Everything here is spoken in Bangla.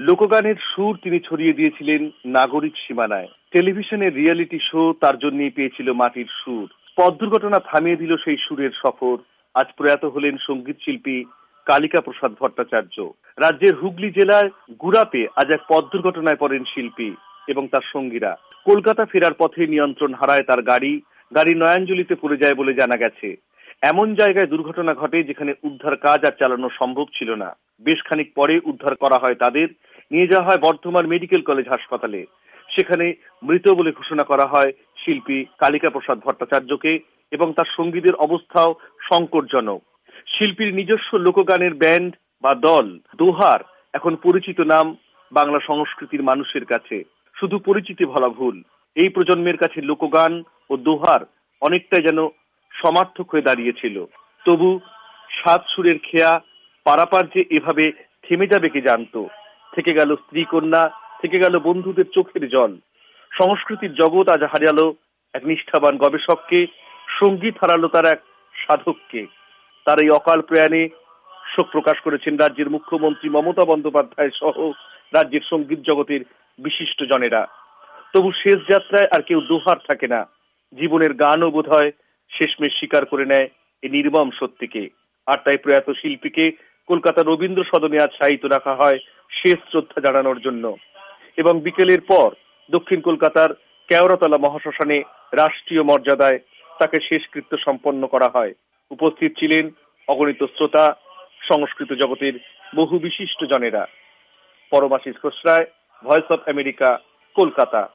লোকগানের সুর তিনি ছড়িয়ে দিয়েছিলেন নাগরিক সীমানায়। টেলিভিশনের রিয়েলিটি শো তার জন্যই পেয়েছিল মাটির সুর। পথ দুর্ঘটনা থামিয়ে দিল সেই সুরের সফর। আজ প্রয়াত হলেন সঙ্গীত শিল্পী কালিকা প্রসাদ ভট্টাচার্য। রাজ্যের হুগলি জেলার গুড়াতে আজ এক পথ দুর্ঘটনায় পড়েন শিল্পী এবং তার সঙ্গীরা। কলকাতা ফেরার পথে নিয়ন্ত্রণ হারায় তার গাড়ি নয়াঞ্জলিতে পড়ে যায় বলে জানা গেছে। এমন জায়গায় দুর্ঘটনা ঘটে যেখানে উদ্ধার কাজ আর চালানো সম্ভব ছিল না। বেশ খানিক পরে উদ্ধার করা হয় তাদের, নিয়ে যাওয়া হয় বর্ধমান মেডিকেল কলেজ হাসপাতালে। সেখানে মৃত বলে ঘোষণা করা হয় শিল্পী কালিকা প্রসাদ ভট্টাচার্যকে এবং তার সঙ্গীদের অবস্থাও সংকটজনক। শিল্পীর নিজস্ব লোকগানের ব্যান্ড বা দল দোহার এখন পরিচিত নাম বাংলা সংস্কৃতির মানুষের কাছে। শুধু পরিচিতি বলা ভুল, এই প্রজন্মের কাছে লোকগান ও দোহার অনেকটাই যেন সমার্থক হয়ে দাঁড়িয়েছিল। তবু সাত সুরের খেয়া পারাপার যে এভাবে থেমে যাবে কে জানতো। থেকে গেল স্ত্রী কন্যা, থেকে গেল বন্ধুদের চোখের জল। সংস্কৃতির জগৎ আজ হারালো এক নিষ্ঠাবান গবেষককে, সঙ্গীত হারালো তার এক সাধককে। তার এই অকাল প্রয়াণে শোক প্রকাশ করেছেন রাজ্যের মুখ্যমন্ত্রী মমতা বন্দ্যোপাধ্যায় সহ রাজ্যের সঙ্গীত জগতের বিশিষ্ট জনেরা। তবু শেষ যাত্রায় আর কেউ দোহার থাকে না। জীবনের গানও বোধহয় শেষমেশ স্বীকার করে নেয় এই নির্মম সত্যিকে। আর তাই প্রয়াত শিল্পীকে কলকাতা রবীন্দ্র সদনে আজ শায়িত রাখা হয় শেষ শ্রদ্ধা জানানোর জন্য। এবং বিকেলের পর দক্ষিণ কলকাতার কেওড়াতলা মহাশ্মশানে রাষ্ট্রীয় মর্যাদায় তাকে শেষকৃত্য সম্পন্ন করা হয়। উপস্থিত ছিলেন অগণিত শ্রোতা, সংস্কৃত জগতের বহু বিশিষ্ট জনেরা। Paramashis Khosray, Voice of America, Kolkata.